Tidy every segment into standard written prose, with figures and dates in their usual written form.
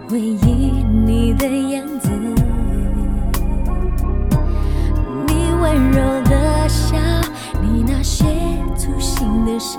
回忆你的样子，你温柔的笑，你那些粗心的事，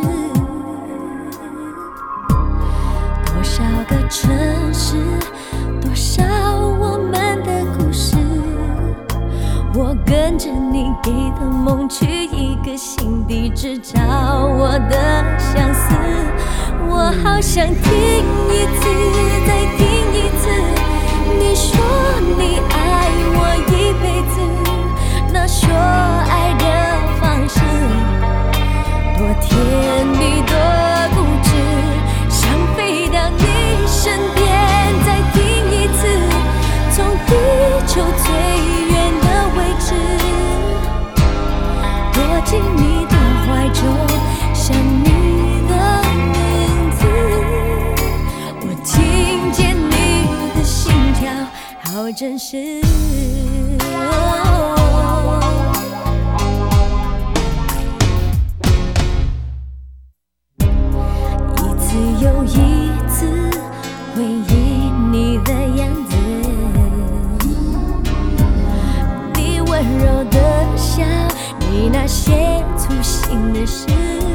多少个城市，多少我们的故事，我跟着你给的梦去一个新地址找我的相思，我好想听一次再听一次，你说你爱我一辈子，那说爱的方式多甜蜜多固执，想飞到你身边再听一次，从地球最远的位置躲进你的怀中，想你的名字，我听见你的心跳好真实，一次又一次回忆你的样子，你温柔的笑，你那些粗心的事，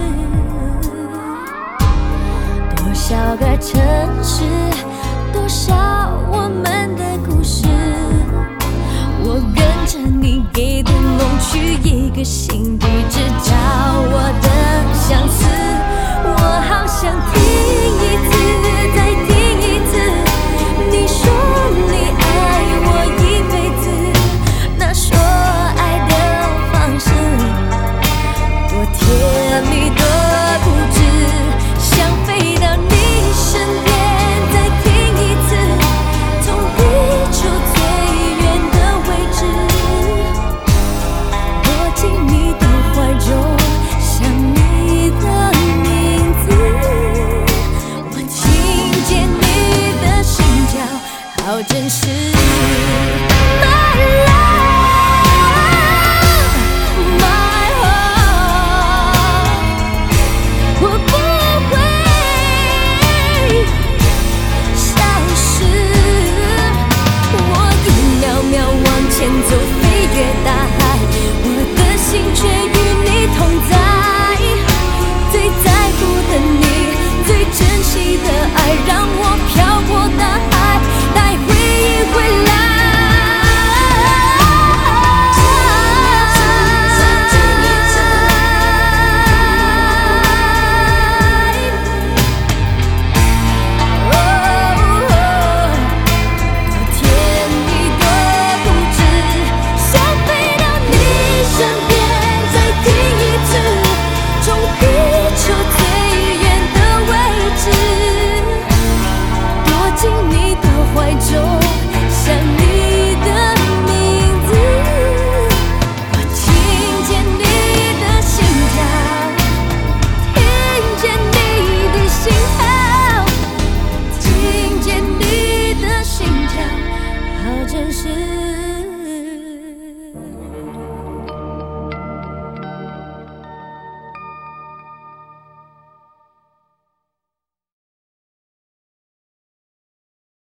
多少个城市，多少我们的故事，我跟着你给的梦去一个新地址找我的相思，我好想听一次再听一次，你说你爱我一辈子，那说爱的方式多甜蜜多固执，想飞到你身边再听一次，从地球最远的位置躲进你的怀中，想你的名字，我听见你的心跳好真实。